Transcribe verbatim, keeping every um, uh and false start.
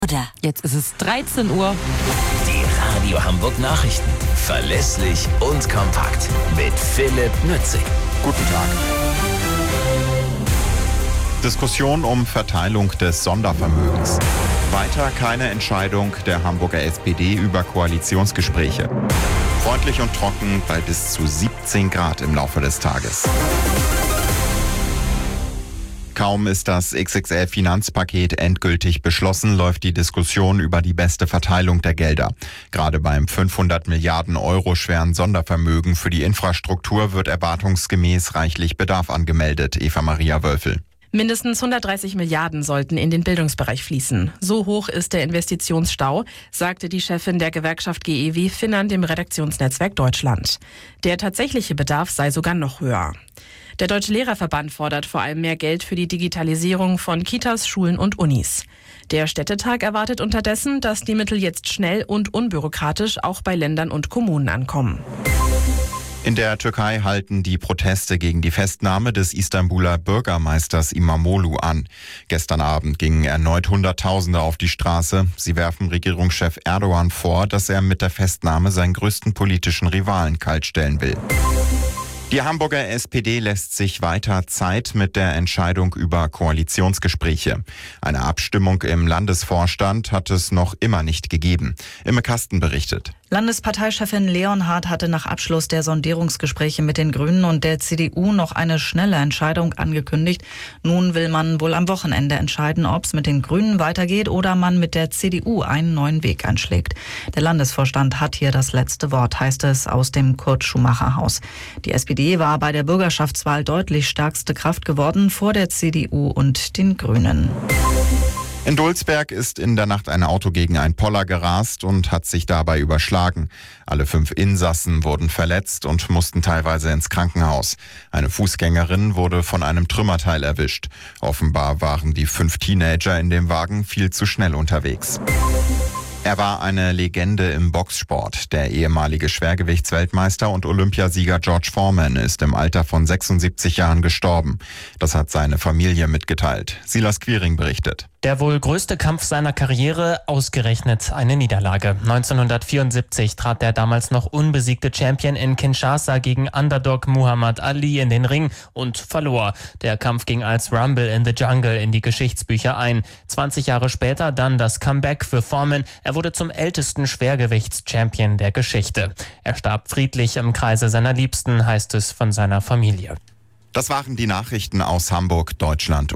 Oder? Jetzt ist es dreizehn Uhr. Die Radio Hamburg Nachrichten. Verlässlich und kompakt. Mit Philipp Nützig. Guten Tag. Diskussion um Verteilung des Sondervermögens. Weiter keine Entscheidung der Hamburger S P D über Koalitionsgespräche. Freundlich und trocken bei bis zu siebzehn Grad im Laufe des Tages. Kaum ist das X X L-Finanzpaket endgültig beschlossen, läuft die Diskussion über die beste Verteilung der Gelder. Gerade beim fünfhundert Milliarden Euro schweren Sondervermögen für die Infrastruktur wird erwartungsgemäß reichlich Bedarf angemeldet. Eva-Maria Wölfel. Mindestens hundertdreißig Milliarden sollten in den Bildungsbereich fließen. So hoch ist der Investitionsstau, sagte die Chefin der Gewerkschaft G E W Finnern dem Redaktionsnetzwerk Deutschland. Der tatsächliche Bedarf sei sogar noch höher. Der Deutsche Lehrerverband fordert vor allem mehr Geld für die Digitalisierung von Kitas, Schulen und Unis. Der Städtetag erwartet unterdessen, dass die Mittel jetzt schnell und unbürokratisch auch bei Ländern und Kommunen ankommen. In der Türkei halten die Proteste gegen die Festnahme des Istanbuler Bürgermeisters İmamoğlu an. Gestern Abend gingen erneut Hunderttausende auf die Straße. Sie werfen Regierungschef Erdogan vor, dass er mit der Festnahme seinen größten politischen Rivalen kaltstellen will. Die Hamburger S P D lässt sich weiter Zeit mit der Entscheidung über Koalitionsgespräche. Eine Abstimmung im Landesvorstand hat es noch immer nicht gegeben. Imme Kasten berichtet. Landesparteichefin Leonhardt hatte nach Abschluss der Sondierungsgespräche mit den Grünen und der C D U noch eine schnelle Entscheidung angekündigt. Nun will man wohl am Wochenende entscheiden, ob es mit den Grünen weitergeht oder man mit der C D U einen neuen Weg einschlägt. Der Landesvorstand hat hier das letzte Wort, heißt es aus dem Kurt-Schumacher-Haus. Die S P D war bei der Bürgerschaftswahl deutlich stärkste Kraft geworden vor der C D U und den Grünen. In Dulsberg ist in der Nacht ein Auto gegen ein Poller gerast und hat sich dabei überschlagen. Alle fünf Insassen wurden verletzt und mussten teilweise ins Krankenhaus. Eine Fußgängerin wurde von einem Trümmerteil erwischt. Offenbar waren die fünf Teenager in dem Wagen viel zu schnell unterwegs. Er war eine Legende im Boxsport. Der ehemalige Schwergewichtsweltmeister und Olympiasieger George Foreman ist im Alter von sechsundsiebzig Jahren gestorben. Das hat seine Familie mitgeteilt. Silas Quiring berichtet. Der wohl größte Kampf seiner Karriere, ausgerechnet eine Niederlage. neunzehnhundertvierundsiebzig trat der damals noch unbesiegte Champion in Kinshasa gegen Underdog Muhammad Ali in den Ring und verlor. Der Kampf ging als Rumble in the Jungle in die Geschichtsbücher ein. zwanzig Jahre später dann das Comeback für Foreman. Er wurde zum ältesten Schwergewichts-Champion der Geschichte. Er starb friedlich im Kreise seiner Liebsten, heißt es von seiner Familie. Das waren die Nachrichten aus Hamburg, Deutschland.